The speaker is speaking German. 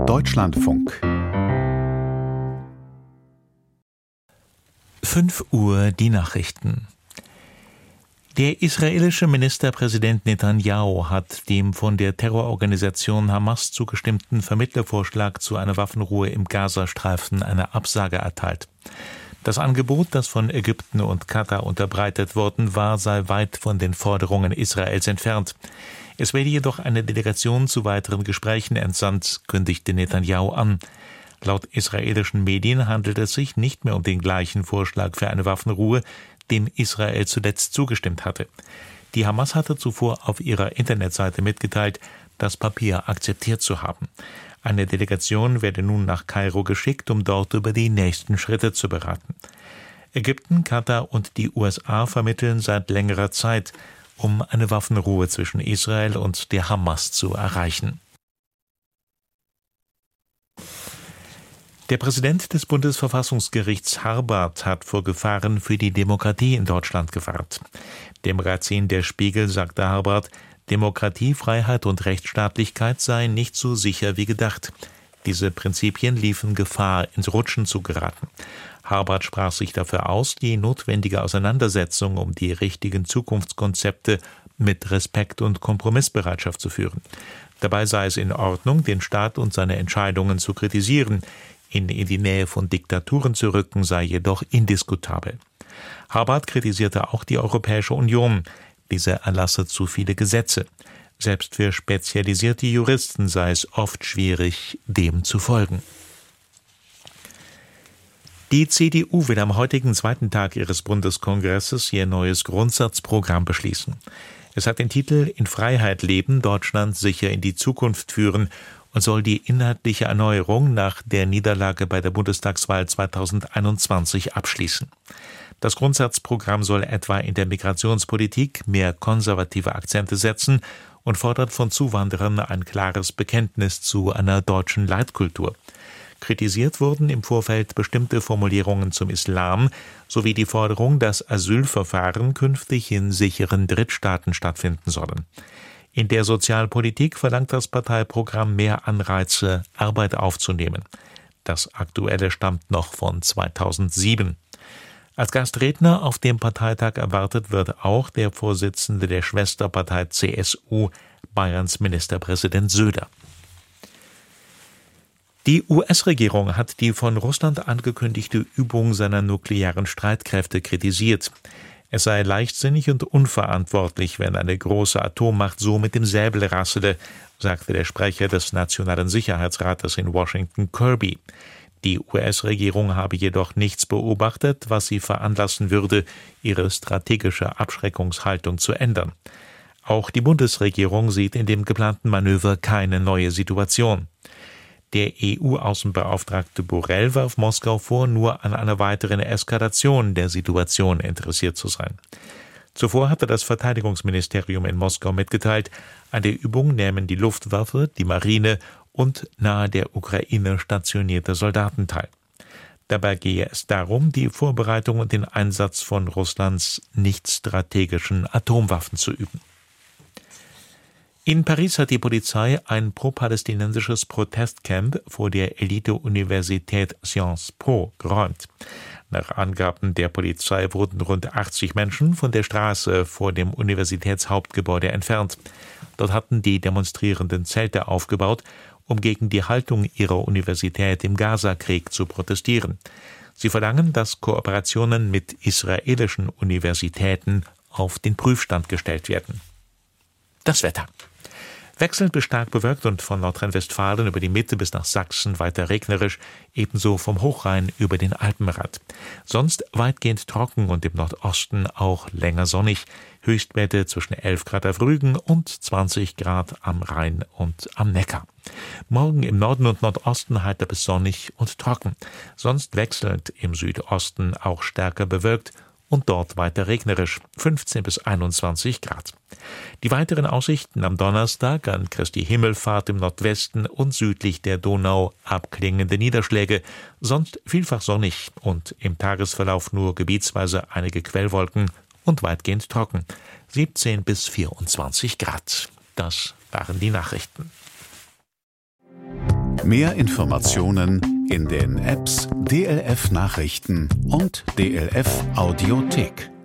Deutschlandfunk 5 Uhr die Nachrichten. Der israelische Ministerpräsident Netanyahu hat dem von der Terrororganisation Hamas zugestimmten Vermittlervorschlag zu einer Waffenruhe im Gazastreifen eine Absage erteilt. Das Angebot, das von Ägypten und Katar unterbreitet worden war, sei weit von den Forderungen Israels entfernt. Es werde jedoch eine Delegation zu weiteren Gesprächen entsandt, kündigte Netanyahu an. Laut israelischen Medien handelt es sich nicht mehr um den gleichen Vorschlag für eine Waffenruhe, dem Israel zuletzt zugestimmt hatte. Die Hamas hatte zuvor auf ihrer Internetseite mitgeteilt, das Papier akzeptiert zu haben. Eine Delegation werde nun nach Kairo geschickt, um dort über die nächsten Schritte zu beraten. Ägypten, Katar und die USA vermitteln seit längerer Zeit, um eine Waffenruhe zwischen Israel und der Hamas zu erreichen. Der Präsident des Bundesverfassungsgerichts Harbart hat vor Gefahren für die Demokratie in Deutschland gewarnt. Dem Magazin Der Spiegel sagte Harbart, Demokratie, Freiheit und Rechtsstaatlichkeit seien nicht so sicher wie gedacht. Diese Prinzipien liefen Gefahr, ins Rutschen zu geraten. Harbart sprach sich dafür aus, die notwendige Auseinandersetzung um die richtigen Zukunftskonzepte mit Respekt und Kompromissbereitschaft zu führen. Dabei sei es in Ordnung, den Staat und seine Entscheidungen zu kritisieren. In die Nähe von Diktaturen zu rücken, sei jedoch indiskutabel. Harbart kritisierte auch die Europäische Union. Diese erlasse zu viele Gesetze. Selbst für spezialisierte Juristen sei es oft schwierig, dem zu folgen. Die CDU will am heutigen zweiten Tag ihres Bundeskongresses ihr neues Grundsatzprogramm beschließen. Es hat den Titel »In Freiheit leben, Deutschland sicher in die Zukunft führen« und soll die inhaltliche Erneuerung nach der Niederlage bei der Bundestagswahl 2021 abschließen. Das Grundsatzprogramm soll etwa in der Migrationspolitik mehr konservative Akzente setzen und fordert von Zuwanderern ein klares Bekenntnis zu einer deutschen Leitkultur. Kritisiert wurden im Vorfeld bestimmte Formulierungen zum Islam sowie die Forderung, dass Asylverfahren künftig in sicheren Drittstaaten stattfinden sollen. In der Sozialpolitik verlangt das Parteiprogramm mehr Anreize, Arbeit aufzunehmen. Das aktuelle stammt noch von 2007. Als Gastredner auf dem Parteitag erwartet wird auch der Vorsitzende der Schwesterpartei CSU, Bayerns Ministerpräsident Söder. Die US-Regierung hat die von Russland angekündigte Übung seiner nuklearen Streitkräfte kritisiert. Es sei leichtsinnig und unverantwortlich, wenn eine große Atommacht so mit dem Säbel rassele, sagte der Sprecher des Nationalen Sicherheitsrates in Washington, Kirby. Die US-Regierung habe jedoch nichts beobachtet, was sie veranlassen würde, ihre strategische Abschreckungshaltung zu ändern. Auch die Bundesregierung sieht in dem geplanten Manöver keine neue Situation. Der EU-Außenbeauftragte Borrell warf Moskau vor, nur an einer weiteren Eskalation der Situation interessiert zu sein. Zuvor hatte das Verteidigungsministerium in Moskau mitgeteilt, an der Übung nähmen die Luftwaffe, die Marine und nahe der Ukraine stationierte Soldaten teil. Dabei gehe es darum, die Vorbereitung und den Einsatz von Russlands nicht strategischen Atomwaffen zu üben. In Paris hat die Polizei ein pro-palästinensisches Protestcamp vor der Elite-Universität Sciences Po geräumt. Nach Angaben der Polizei wurden rund 80 Menschen von der Straße vor dem Universitätshauptgebäude entfernt. Dort hatten die Demonstrierenden Zelte aufgebaut, um gegen die Haltung ihrer Universität im Gaza-Krieg zu protestieren. Sie verlangen, dass Kooperationen mit israelischen Universitäten auf den Prüfstand gestellt werden. Das Wetter. Wechselnd bis stark bewölkt und von Nordrhein-Westfalen über die Mitte bis nach Sachsen weiter regnerisch, ebenso vom Hochrhein über den Alpenrand. Sonst weitgehend trocken und im Nordosten auch länger sonnig. Höchstwerte zwischen 11 Grad auf Rügen und 20 Grad am Rhein und am Neckar. Morgen im Norden und Nordosten heiter bis sonnig und trocken. Sonst wechselnd im Südosten auch stärker bewölkt und dort weiter regnerisch, 15 bis 21 Grad. Die weiteren Aussichten am Donnerstag an Christi Himmelfahrt im Nordwesten und südlich der Donau abklingende Niederschläge, sonst vielfach sonnig und im Tagesverlauf nur gebietsweise einige Quellwolken und weitgehend trocken, 17 bis 24 Grad. Das waren die Nachrichten. Mehr Informationen in den Apps DLF Nachrichten und DLF Audiothek.